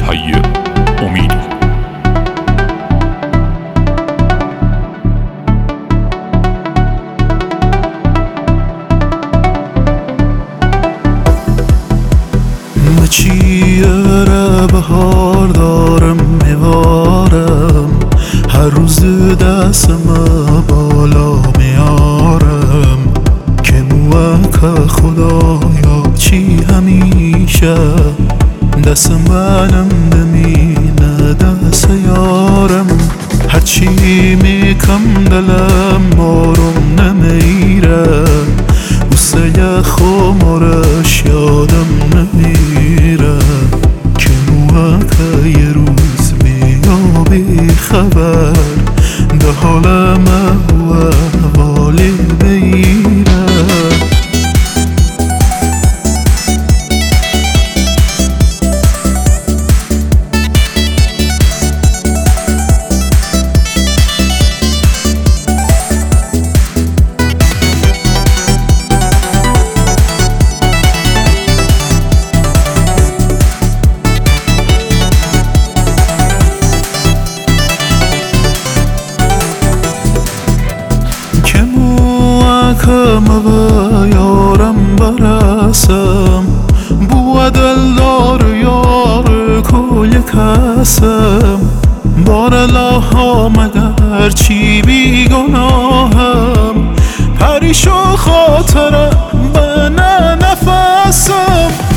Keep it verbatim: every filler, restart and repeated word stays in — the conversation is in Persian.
پی امیدی. چیره بهار دارم میوارم، هر روز دستم بالا میارم که موکه خدایا چی همیشه دست منم نمینه دست یارم. هرچی میکم دلم مارم نمیره، بوسه خمارش یادم نمیره که موکه یه روز بیا بی خبر ده حالم و حوالی بیره. کم و یارم برسم، بو دلدار یار کل کسم. بار الله مگر چی بی گناهم، پریش و خاطرم به نفسم.